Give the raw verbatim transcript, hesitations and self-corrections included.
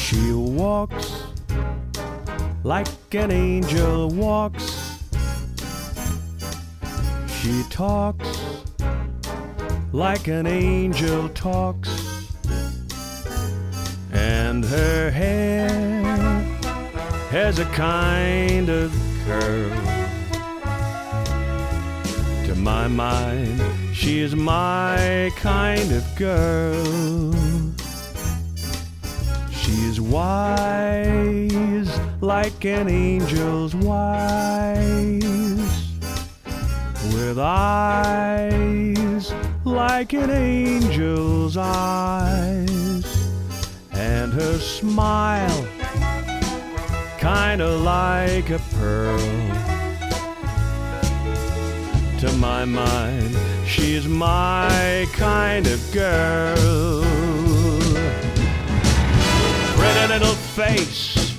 She walks like an angel walks. She talks like an angel talks. And her hair has a kind of curl. To my mind, she is my kind of girl. She is wise like an angel's wise, with eyes like an angel's eyes, and her smile kinda like a pearl. To my mind, she's my kind of girl. Pretty little face